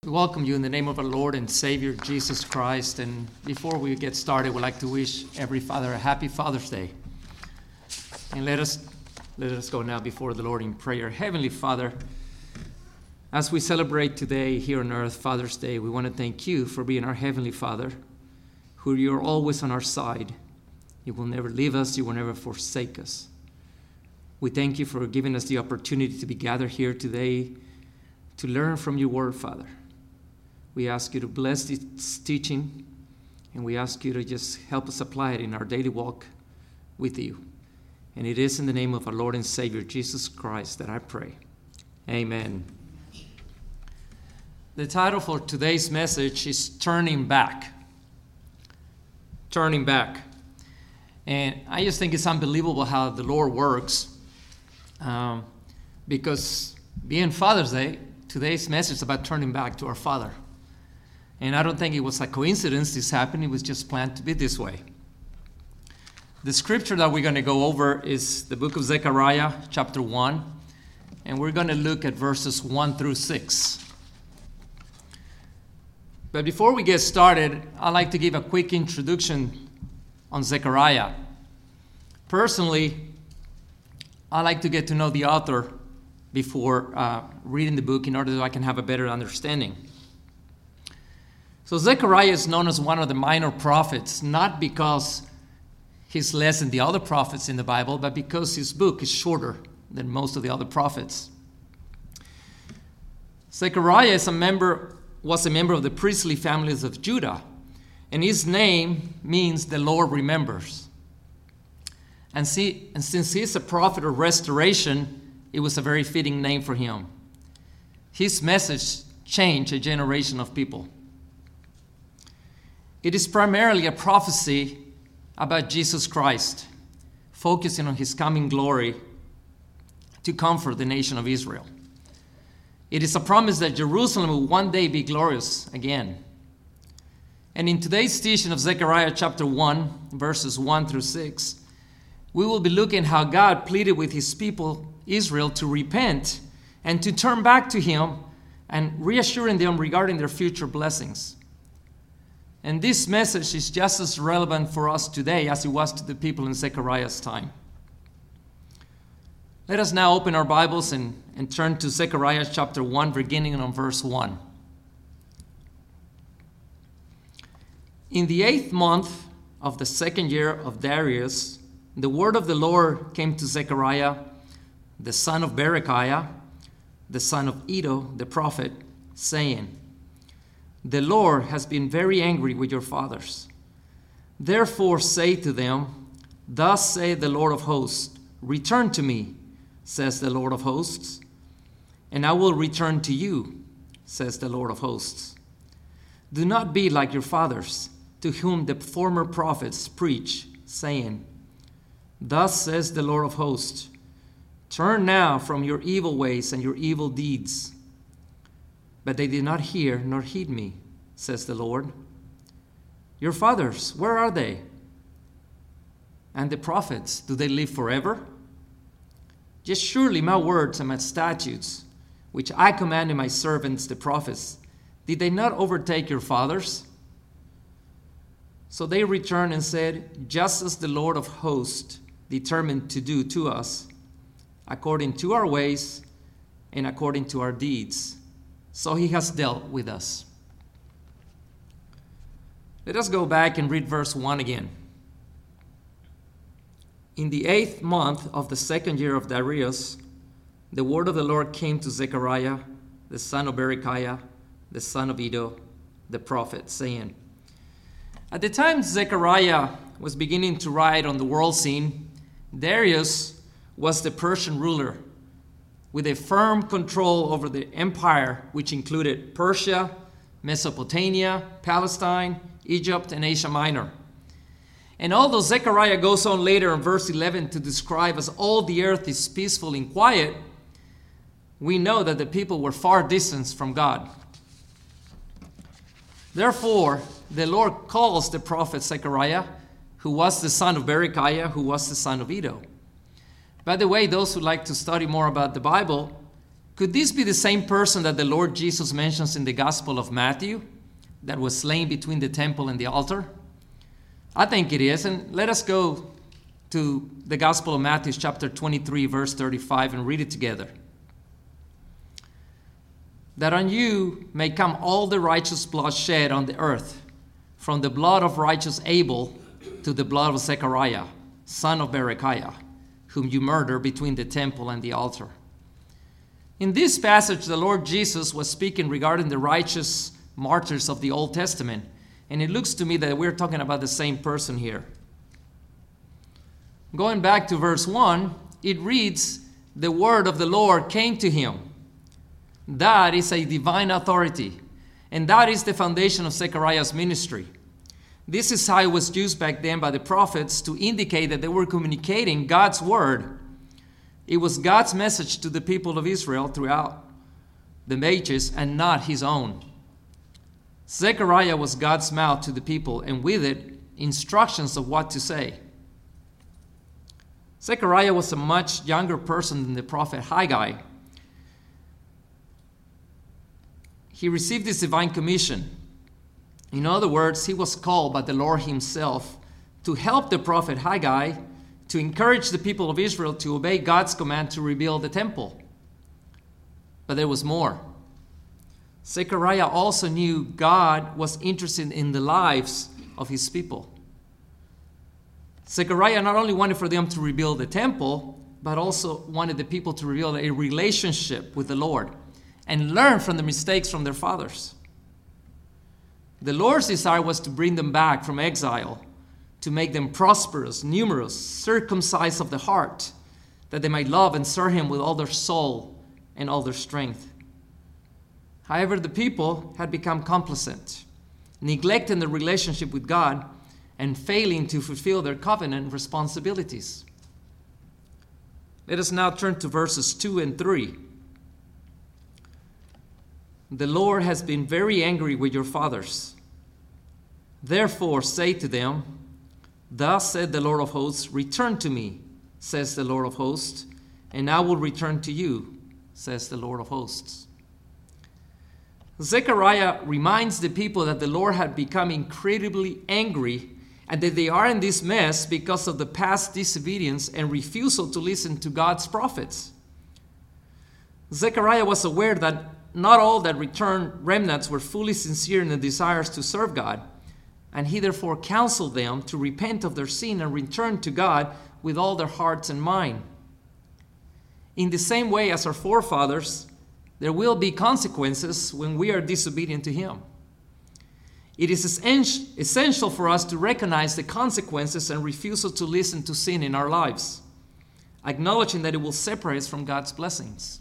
We welcome you in the name of our Lord and Savior, Jesus Christ. And before we get started, we'd like to wish every father a happy Father's Day. And let us go now before the Lord in prayer. Heavenly Father, as we celebrate today here on earth, Father's Day, we want to thank you for being our Heavenly Father, who you're always on our side. You will never leave us. You will never forsake us. We thank you for giving us the opportunity to be gathered here today to learn from your word, Father. We ask you to bless this teaching, and we ask you to just help us apply it in our daily walk with you. And it is in the name of our Lord and Savior, Jesus Christ, that I pray. Amen. The title for today's message is Turning Back. Turning Back. And I just think it's unbelievable how the Lord works, because being Father's Day, today's message is about turning back to our Father. And I don't think it was a coincidence this happened. It was just planned to be this way. The scripture that we're going to go over is the book of Zechariah, chapter 1. And we're going to look at verses 1 through 6. But before we get started, I'd like to give a quick introduction on Zechariah. Personally, I like to get to know the author before reading the book in order that I can have a better understanding. So Zechariah is known as one of the minor prophets, not because he's less than the other prophets in the Bible, but because his book is shorter than most of the other prophets. Zechariah was a member of the priestly families of Judah, and his name means the Lord remembers. And since he's a prophet of restoration, it was a very fitting name for him. His message changed a generation of people. It is primarily a prophecy about Jesus Christ, focusing on his coming glory to comfort the nation of Israel. It is a promise that Jerusalem will one day be glorious again. And in today's teaching of Zechariah chapter 1, verses 1 through 6, we will be looking at how God pleaded with his people, Israel, to repent and to turn back to him, and reassuring them regarding their future blessings. And this message is just as relevant for us today as it was to the people in Zechariah's time. Let us now open our Bibles and turn to Zechariah chapter 1, beginning on verse 1. In the 8th month of the 2nd year of Darius, the word of the Lord came to Zechariah, the son of Berechiah, the son of Iddo, the prophet, saying, "The Lord has been very angry with your fathers. Therefore say to them, Thus saith the Lord of hosts, Return to me, says the Lord of hosts, and I will return to you, says the Lord of hosts. Do not be like your fathers, to whom the former prophets preach, saying, Thus says the Lord of hosts, Turn now from your evil ways and your evil deeds. But they did not hear nor heed me, says the Lord. Your fathers, where are they? And the prophets, do they live forever? Just surely my words and my statutes, which I commanded my servants the prophets, did they not overtake your fathers? So they returned and said, Just as the Lord of hosts determined to do to us, according to our ways and according to our deeds, so he has dealt with us." Let us go back and read verse 1 again. In the 8th month of the 2nd year of Darius, the word of the Lord came to Zechariah, the son of Berechiah, the son of Iddo, the prophet, saying, At the time Zechariah was beginning to ride on the world scene, Darius was the Persian ruler, with a firm control over the empire, which included Persia, Mesopotamia, Palestine, Egypt, and Asia Minor. And although Zechariah goes on later in verse 11 to describe as all the earth is peaceful and quiet, we know that the people were far distant from God. Therefore, the Lord calls the prophet Zechariah, who was the son of Berechiah, who was the son of Iddo. By the way, those who like to study more about the Bible, Could this be the same person that the Lord Jesus mentions in the Gospel of Matthew that was slain between the temple and the altar? I think it is. And let us go to the Gospel of Matthew chapter 23, verse 35 and read it together. That on you may come all the righteous blood shed on the earth, from the blood of righteous Abel to the blood of Zechariah, son of Berechiah, whom you murdered between the temple and the altar. In this passage, the Lord Jesus was speaking regarding the righteous martyrs of the Old Testament, and it looks to me that we're talking about the same person here. Going back to verse 1, it reads, the word of the Lord came to him. That is a divine authority, and that is the foundation of Zechariah's ministry. This is how it was used back then by the prophets to indicate that they were communicating God's word. It was God's message to the people of Israel throughout the ages and not his own. Zechariah was God's mouth to the people, and with it, instructions of what to say. Zechariah was a much younger person than the prophet Haggai. He received this divine commission. In other words, he was called by the Lord himself to help the prophet Haggai to encourage the people of Israel to obey God's command to rebuild the temple. But there was more. Zechariah also knew God was interested in the lives of his people. Zechariah not only wanted for them to rebuild the temple, but also wanted the people to rebuild a relationship with the Lord and learn from the mistakes from their fathers. The Lord's desire was to bring them back from exile, to make them prosperous, numerous, circumcised of the heart, that they might love and serve him with all their soul and all their strength. However, the people had become complacent, neglecting the relationship with God and failing to fulfill their covenant responsibilities. Let us now turn to verses 2 and 3. The Lord has been very angry with your fathers. Therefore say to them, thus said the Lord of hosts, return to me, says the Lord of hosts, and I will return to you, says the Lord of hosts. Zechariah reminds the people that the Lord had become incredibly angry and that they are in this mess because of the past disobedience and refusal to listen to God's prophets. Zechariah was aware that not all that returned remnants were fully sincere in their desires to serve God, and he therefore counseled them to repent of their sin and return to God with all their hearts and mind. In the same way as our forefathers, there will be consequences when we are disobedient to him. It is essential for us to recognize the consequences and refusal to listen to sin in our lives, acknowledging that it will separate us from God's blessings.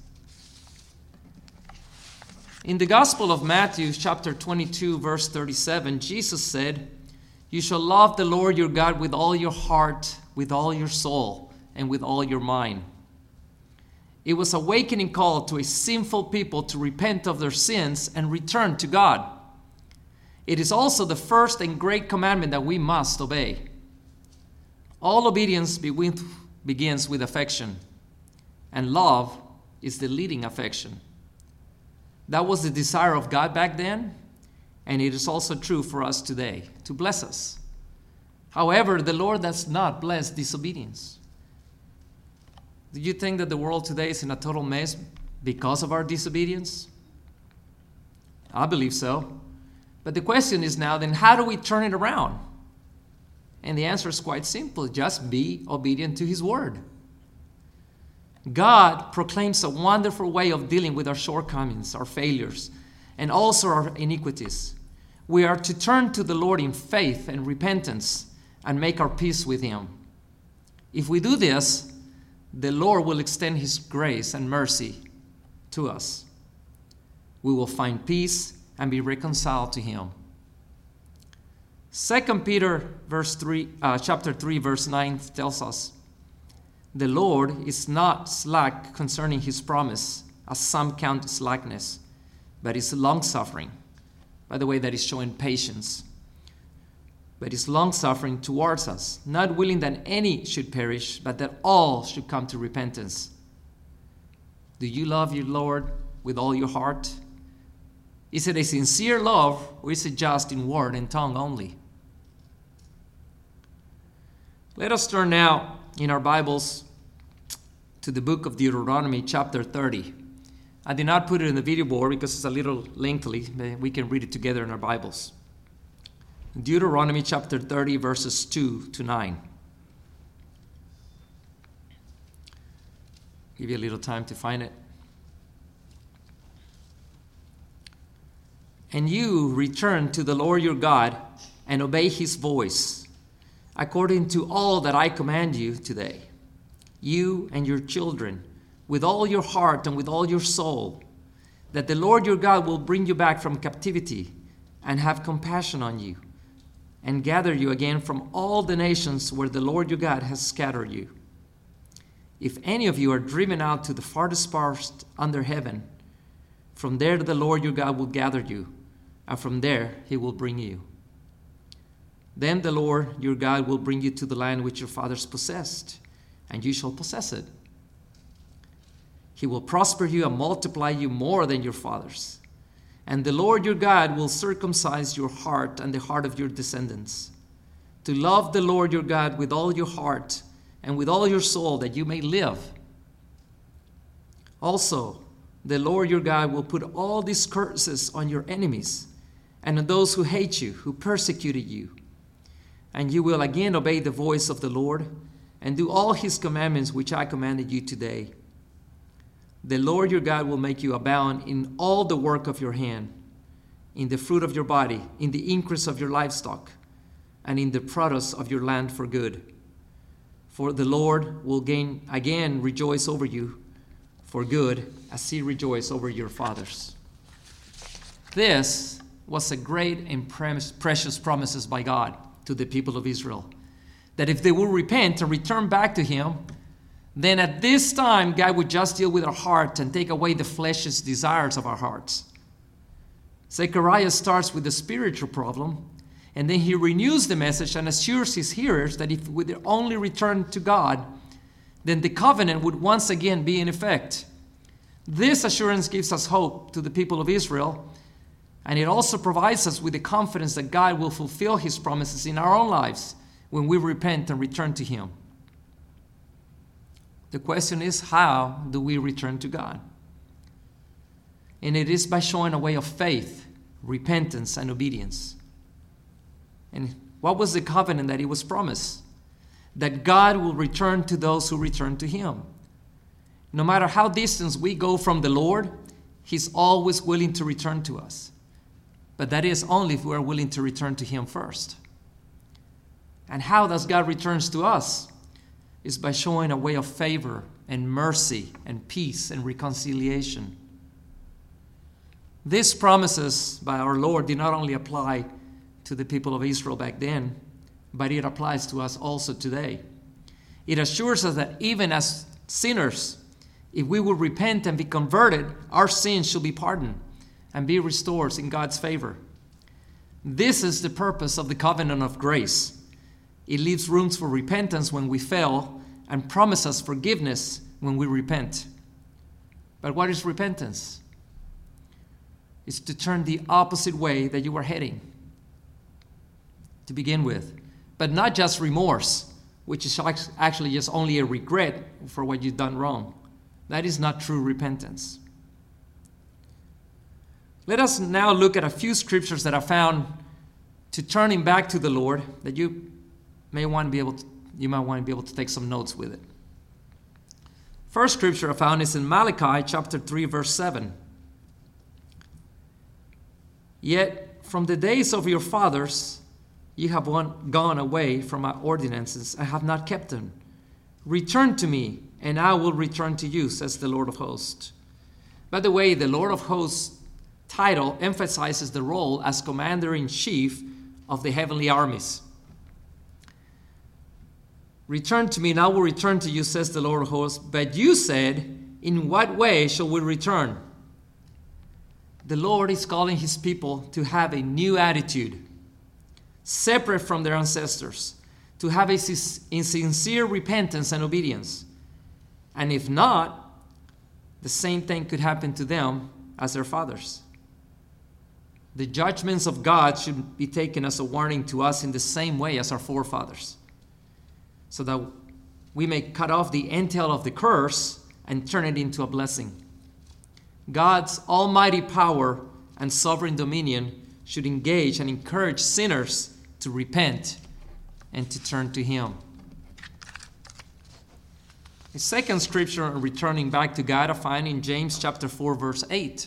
In the Gospel of Matthew, chapter 22, verse 37, Jesus said, you shall love the Lord your God with all your heart, with all your soul, and with all your mind. It was a awakening call to a sinful people to repent of their sins and return to God. It is also the first and great commandment that we must obey. All obedience begins with affection, and love is the leading affection. That was the desire of God back then, and it is also true for us today, to bless us. However, the Lord does not bless disobedience. Do you think that the world today is in a total mess because of our disobedience? I believe so. But the question is now, then how do we turn it around? And the answer is quite simple. Just be obedient to his word. God proclaims a wonderful way of dealing with our shortcomings, our failures, and also our iniquities. We are to turn to the Lord in faith and repentance and make our peace with him. If we do this, the Lord will extend his grace and mercy to us. We will find peace and be reconciled to him. 2 Peter chapter 3, verse 9 tells us, the Lord is not slack concerning his promise, as some count slackness, but is long-suffering. By the way, that is showing patience. But is long-suffering towards us, not willing that any should perish, but that all should come to repentance. Do you love your Lord with all your heart? Is it a sincere love, or is it just in word and tongue only? Let us turn now in our Bibles to the book of Deuteronomy, chapter 30. I did not put it in the video board because it's a little lengthy. We can read it together in our Bibles. Deuteronomy chapter 30, verses 2 to 9. Give you a little time to find it. And you return to the Lord your God and obey his voice, according to all that I command you today, you and your children, with all your heart and with all your soul, that the Lord your God will bring you back from captivity and have compassion on you, and gather you again from all the nations where the Lord your God has scattered you. If any of you are driven out to the farthest part under heaven, from there the Lord your God will gather you, and from there he will bring you. Then the Lord your God will bring you to the land which your fathers possessed, and you shall possess it. He will prosper you and multiply you more than your fathers. And the Lord your God will circumcise your heart and the heart of your descendants, to love the Lord your God with all your heart and with all your soul, that you may live. Also, the Lord your God will put all these curses on your enemies and on those who hate you, who persecuted you. And you will again obey the voice of the Lord and do all his commandments which I commanded you today. The Lord your God will make you abound in all the work of your hand, in the fruit of your body, in the increase of your livestock, and in the produce of your land for good. For the Lord will again rejoice over you for good, as he rejoiced over your fathers. This was a great and precious promises by God to the people of Israel, that if they will repent and return back to him, then at this time God would just deal with our heart and take away the flesh's desires of our hearts. Zechariah starts with the spiritual problem, and then he renews the message and assures his hearers that if we only return to God, then the covenant would once again be in effect. This assurance gives us hope to the people of Israel, and it also provides us with the confidence that God will fulfill his promises in our own lives when we repent and return to him. The question is, how do we return to God? And it is by showing a way of faith, repentance, and obedience. And what was the covenant that he was promised? That God will return to those who return to him. No matter how distant we go from the Lord, he's always willing to return to us. But that is only if we are willing to return to him first. And how does God return to us? Is by showing a way of favor and mercy and peace and reconciliation. These promises by our Lord did not only apply to the people of Israel back then, but it applies to us also today. It assures us that even as sinners, if we will repent and be converted, our sins shall be pardoned and be restored in God's favor. This is the purpose of the covenant of grace. It leaves rooms for repentance when we fail and promises forgiveness when we repent. But what is repentance? It's to turn the opposite way that you were heading to begin with. But not just remorse, which is actually just only a regret for what you've done wrong. That is not true repentance. Let us now look at a few scriptures that are found to turning back to the Lord, that you might want to be able to take some notes with it. First scripture I found is in Malachi chapter 3, verse 7. Yet from the days of your fathers you have gone away from my ordinances and have not kept them. Return to me, and I will return to you, says the Lord of hosts. By the way, the Lord of hosts title emphasizes the role as commander-in-chief of the heavenly armies. Return to me, and I will return to you, says the Lord of hosts. But you said, in what way shall we return? The Lord is calling his people to have a new attitude, separate from their ancestors, to have a sincere repentance and obedience. And if not, the same thing could happen to them as their fathers. The judgments of God should be taken as a warning to us in the same way as our forefathers, so that we may cut off the entail of the curse and turn it into a blessing. God's almighty power and sovereign dominion should engage and encourage sinners to repent and to turn to Him. The second scripture on returning back to God I find in James chapter 4, verse 8.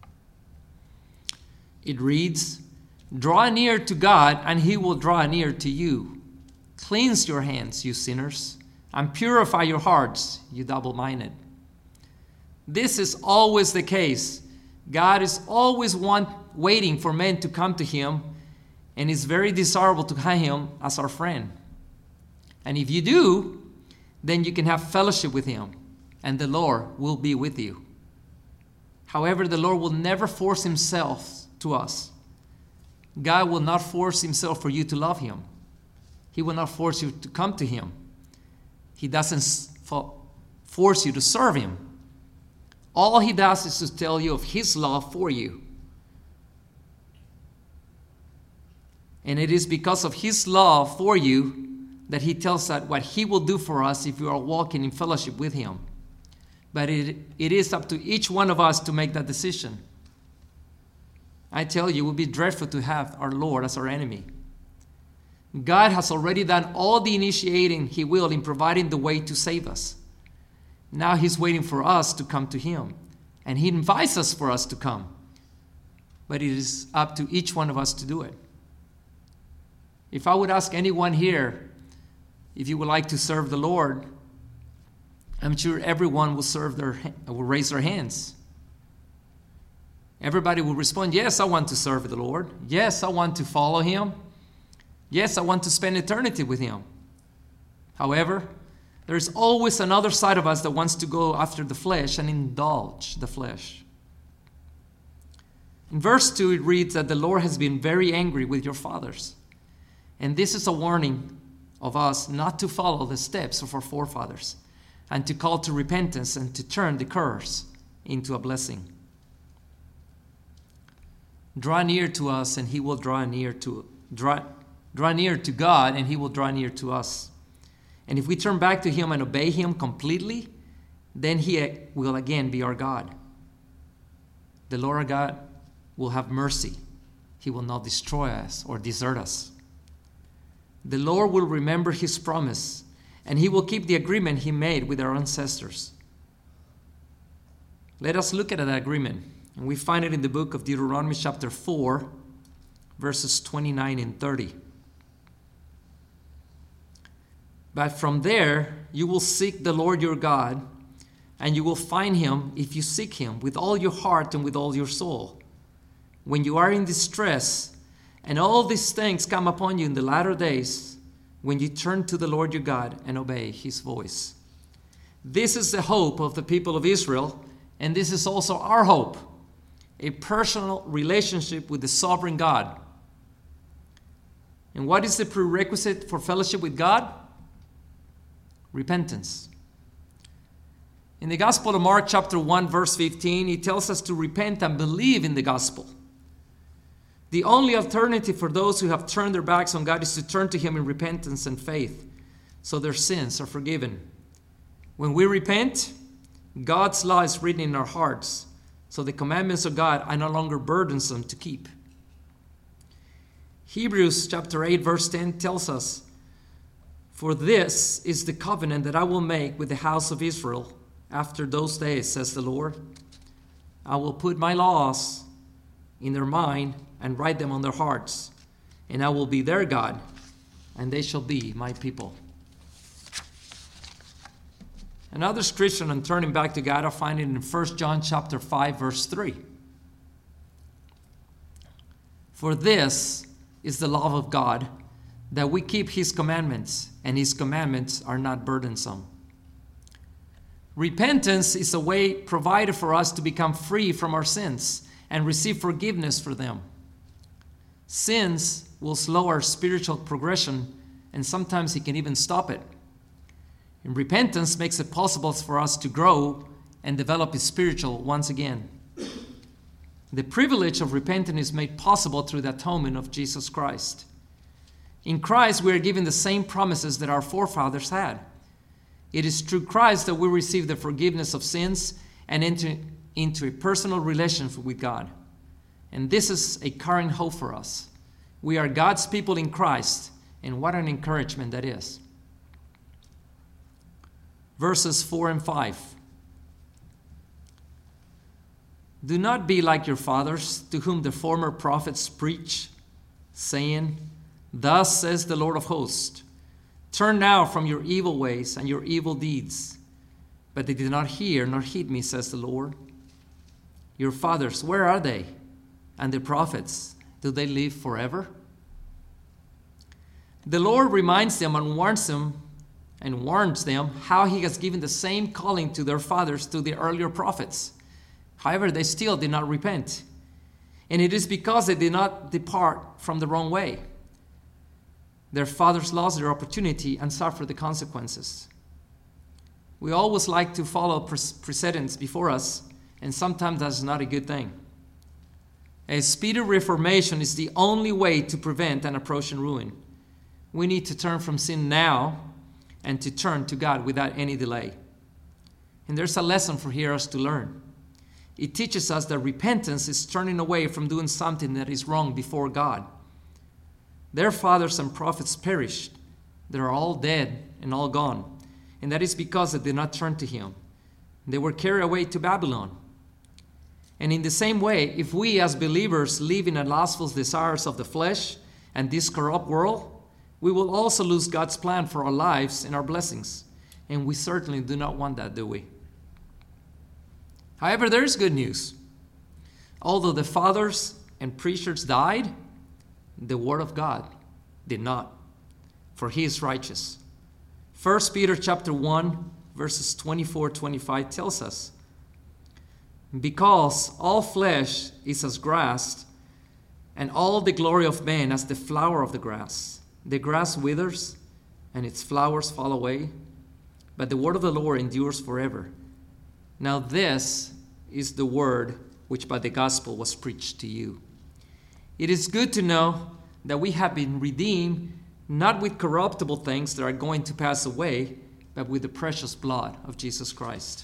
It reads, "Draw near to God, and He will draw near to you. Cleanse your hands, you sinners, and purify your hearts, you double-minded." This is always the case. God is always waiting for men to come to Him, and is very desirable to have Him as our friend. And if you do, then you can have fellowship with Him, and the Lord will be with you. However, the Lord will never force Himself to us. God will not force Himself for you to love Him. He will not force you to come to Him. He doesn't force you to serve Him. All He does is to tell you of His love for you. And it is because of His love for you that He tells us what He will do for us if we are walking in fellowship with Him. But it is up to each one of us to make that decision. I tell you, it would be dreadful to have our Lord as our enemy. God has already done all the initiating He will in providing the way to save us. Now He's waiting for us to come to Him. And He invites us for us to come. But it is up to each one of us to do it. If I would ask anyone here, if you would like to serve the Lord, I'm sure everyone will raise their hands. Everybody will respond, yes, I want to serve the Lord. Yes, I want to follow Him. Yes, I want to spend eternity with Him. However, there's always another side of us that wants to go after the flesh and indulge the flesh. In verse 2, it reads that the Lord has been very angry with your fathers. And this is a warning of us not to follow the steps of our forefathers, and to call to repentance and to turn the curse into a blessing. Draw near to us, and He will draw near to God, and He will draw near to us. And if we turn back to Him and obey Him completely, then He will again be our God. The Lord our God will have mercy. He will not destroy us or desert us. The Lord will remember His promise, and He will keep the agreement He made with our ancestors. Let us look at that agreement. And we find it in the book of Deuteronomy chapter 4, verses 29 and 30. But from there you will seek the Lord your God, and you will find Him if you seek Him with all your heart and with all your soul. When you are in distress, and all these things come upon you in the latter days, when you turn to the Lord your God and obey His voice. This is the hope of the people of Israel, and this is also our hope. A personal relationship with the sovereign God. And what is the prerequisite for fellowship with God? Repentance. In the Gospel of Mark chapter 1 verse 15, He tells us to repent and believe in the gospel. The only alternative for those who have turned their backs on God is to turn to Him in repentance and faith, so their sins are forgiven. When we repent, God's law is written in our hearts, so the commandments of God are no longer burdensome to keep. Hebrews chapter 8 verse 10 tells us, "For this is the covenant that I will make with the house of Israel after those days, says the Lord. I will put my laws in their mind and write them on their hearts, and I will be their God, and they shall be my people." Another scripture on turning back to God, I find it in 1 John chapter 5, verse 3. "For this is the love of God, that we keep His commandments, and His commandments are not burdensome." Repentance is a way provided for us to become free from our sins and receive forgiveness for them. Sins will slow our spiritual progression, and sometimes it can even stop it. And repentance makes it possible for us to grow and develop spiritual once again. The privilege of repentance is made possible through the atonement of Jesus Christ. In Christ, we are given the same promises that our forefathers had. It is through Christ that we receive the forgiveness of sins and enter into a personal relationship with God. And this is a current hope for us. We are God's people in Christ, and what an encouragement that is. Verses 4 and 5. Do not be like your fathers, to whom the former prophets preach, saying, Thus says the Lord of hosts, Turn now from your evil ways and your evil deeds. But they did not hear nor heed me, says the Lord. Your fathers, where are they? And the prophets, do they live forever? The Lord reminds them and warns them how he has given the same calling to their fathers to the earlier prophets. However, they still did not repent. And it is because they did not depart from the wrong way. Their fathers lost their opportunity and suffered the consequences. We always like to follow precedents before us, and sometimes that's not a good thing. A speedy reformation is the only way to prevent an approaching ruin. We need to turn from sin now and to turn to God without any delay. And there's a lesson for us to learn. It teaches us that repentance is turning away from doing something that is wrong before God. Their fathers and prophets perished. They are all dead and all gone. And that is because they did not turn to him. They were carried away to Babylon. And in the same way, if we as believers live in the lustful desires of the flesh and this corrupt world, we will also lose God's plan for our lives and our blessings. And we certainly do not want that, do we? However, there is good news. Although the fathers and preachers died, the word of God did not, for he is righteous. 1 Peter chapter 1, verses 24-25 tells us, Because all flesh is as grass, and all the glory of man as the flower of the grass. The grass withers, and its flowers fall away, but the word of the Lord endures forever. Now this is the word which by the gospel was preached to you. It is good to know that we have been redeemed, not with corruptible things that are going to pass away, but with the precious blood of Jesus Christ.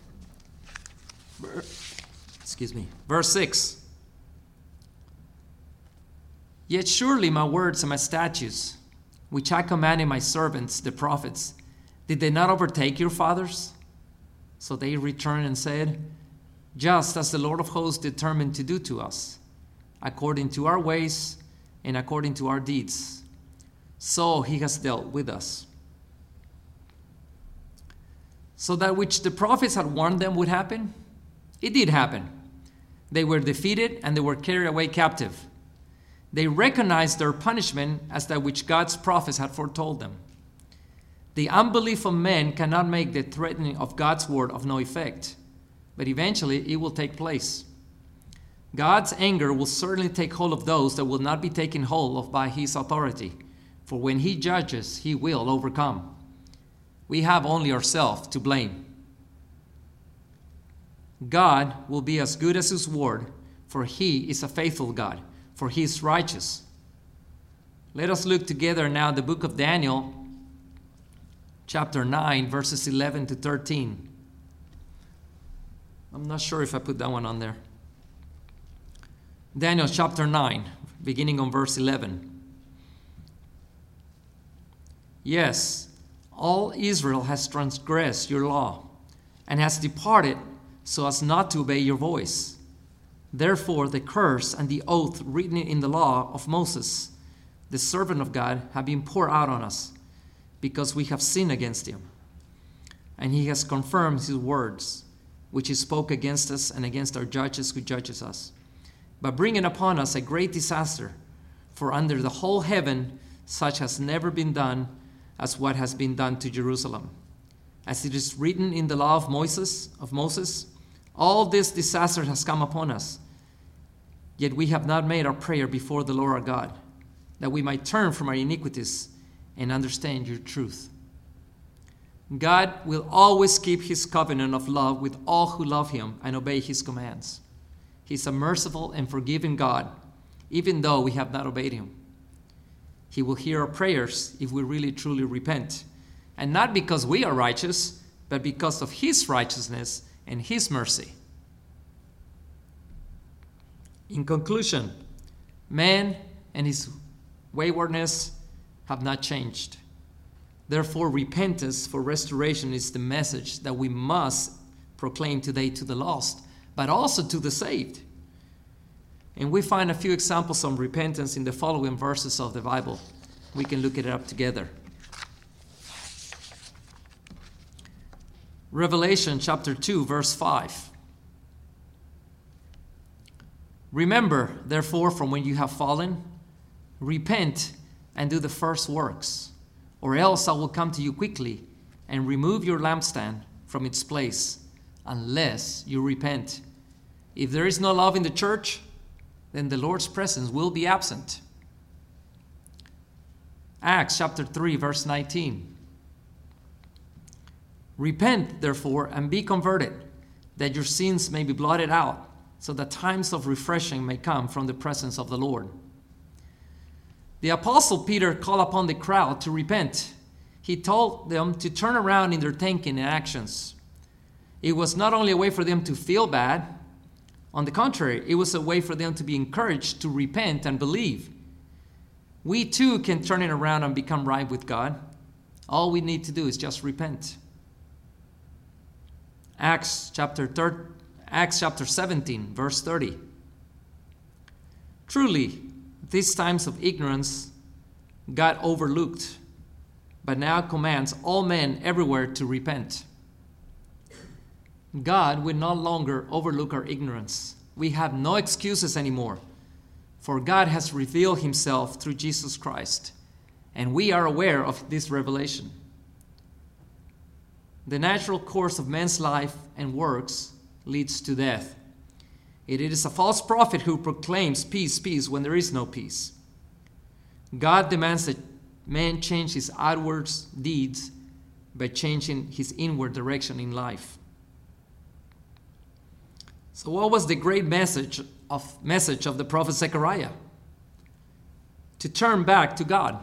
Verse 6. Yet surely my words and my statutes, which I commanded my servants, the prophets, did they not overtake your fathers? So they returned and said, Just as the Lord of hosts determined to do to us, according to our ways and according to our deeds, so he has dealt with us. So that which the prophets had warned them would happen, it did happen. They were defeated and they were carried away captive. They recognized their punishment as that which God's prophets had foretold them. The unbelief of men cannot make the threatening of God's word of no effect, but eventually it will take place. God's anger will certainly take hold of those that will not be taken hold of by his authority, for when he judges, he will overcome. We have only ourselves to blame. God will be as good as his word, for he is a faithful God, for he is righteous. Let us look together now the book of Daniel, chapter 9, verses 11 to 13. I'm not sure if I put that one on there. Daniel chapter 9, beginning on verse 11. Yes, all Israel has transgressed your law and has departed so as not to obey your voice. Therefore, the curse and the oath written in the law of Moses, the servant of God, have been poured out on us, because we have sinned against him. And he has confirmed his words, which he spoke against us and against our judges who judges us, by bringing upon us a great disaster. For under the whole heaven such has never been done as what has been done to Jerusalem. As it is written in the law of Moses, all this disaster has come upon us. Yet we have not made our prayer before the Lord our God, that we might turn from our iniquities and understand your truth. God will always keep his covenant of love with all who love him and obey his commands. He's a merciful and forgiving God, even though we have not obeyed him. He will hear our prayers if we really truly repent, and not because we are righteous, but because of his righteousness and his mercy. In conclusion, man and his waywardness have not changed. Therefore, repentance for restoration is the message that we must proclaim today to the lost, but also to the saved. And we find a few examples of repentance in the following verses of the Bible. We can look it up together. Revelation chapter 2, verse 5. Remember, therefore, from when you have fallen, repent and do the first works, or else I will come to you quickly and remove your lampstand from its place, unless you repent. If there is no love in the church, then the Lord's presence will be absent. Acts chapter 3, verse 19. Repent, therefore, and be converted, that your sins may be blotted out, so that times of refreshing may come from the presence of the Lord. The Apostle Peter called upon the crowd to repent. He told them to turn around in their thinking and actions. It was not only a way for them to feel bad. On the contrary, it was a way for them to be encouraged to repent and believe. We too can turn it around and become right with God. All we need to do is just repent. Acts chapter 17, verse 30. Truly, these times of ignorance God overlooked, but now commands all men everywhere to repent. God will no longer overlook our ignorance. We have no excuses anymore, for God has revealed himself through Jesus Christ, and we are aware of this revelation. The natural course of man's life and works leads to death. It is a false prophet who proclaims peace, peace, when there is no peace. God demands that man change his outward deeds by changing his inward direction in life. So what was the great message of the prophet Zechariah? To turn back to God.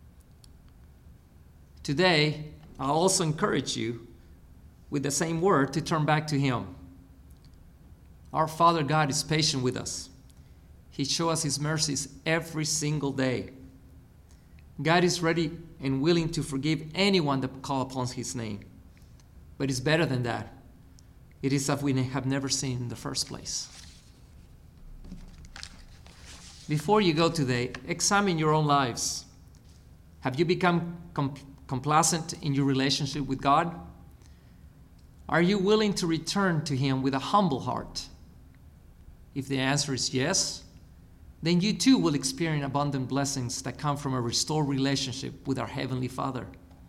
Today, I also encourage you with the same word to turn back to him. Our Father God is patient with us. He shows us his mercies every single day. God is ready and willing to forgive anyone that calls upon his name. But it's better than that. It is that we have never seen in the first place. Before you go today, examine your own lives. Have you become complacent in your relationship with God? Are you willing to return to him with a humble heart? If the answer is yes, then you too will experience abundant blessings that come from a restored relationship with our Heavenly Father.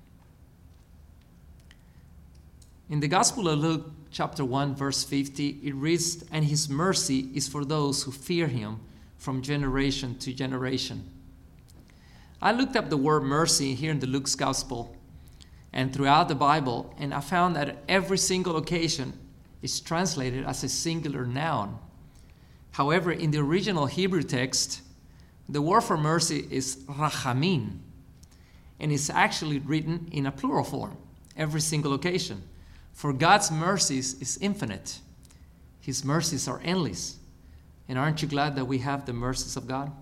In the Gospel of Luke, chapter 1, verse 50, it reads, "And his mercy is for those who fear him from generation to generation." I looked up the word mercy here in the Luke's Gospel and throughout the Bible, and I found that at every single occasion is translated as a singular noun. However, in the original Hebrew text, the word for mercy is rachamim, and it's actually written in a plural form every single occasion. For God's mercies is infinite. His mercies are endless. And aren't you glad that we have the mercies of God?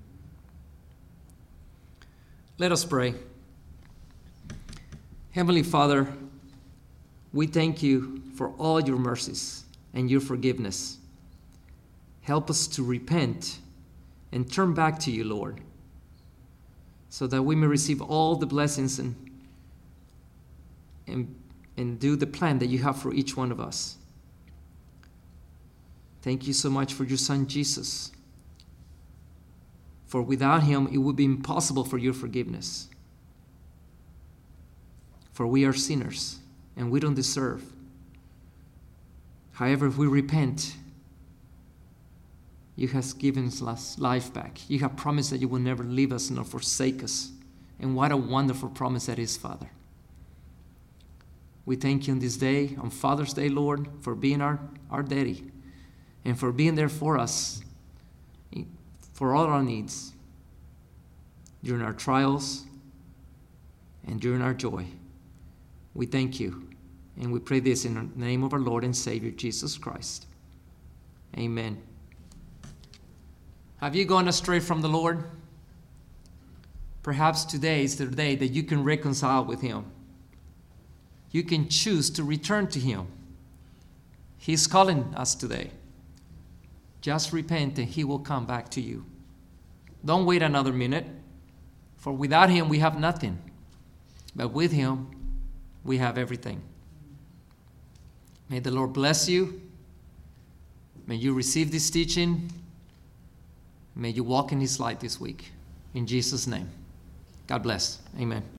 Let us pray. Heavenly Father, we thank you for all your mercies and your forgiveness. Help us to repent and turn back to you, Lord, so that we may receive all the blessings and do the plan that you have for each one of us. Thank you so much for your Son, Jesus. For without him, it would be impossible for your forgiveness. For we are sinners, and we don't deserve. However, if we repent, you have given us life back. You have promised that you will never leave us nor forsake us. And what a wonderful promise that is, Father. We thank you on this day, on Father's Day, Lord, for being our daddy and for being there for us, for all our needs, during our trials and during our joy. We thank you, and we pray this in the name of our Lord and Savior, Jesus Christ. Amen. Have you gone astray from the Lord? Perhaps today is the day that you can reconcile with Him. You can choose to return to Him. He's calling us today. Just repent and He will come back to you. Don't wait another minute, for without Him we have nothing. But with Him we have everything. May the Lord bless you. May you receive this teaching. May you walk in His light this week. In Jesus' name. God bless. Amen.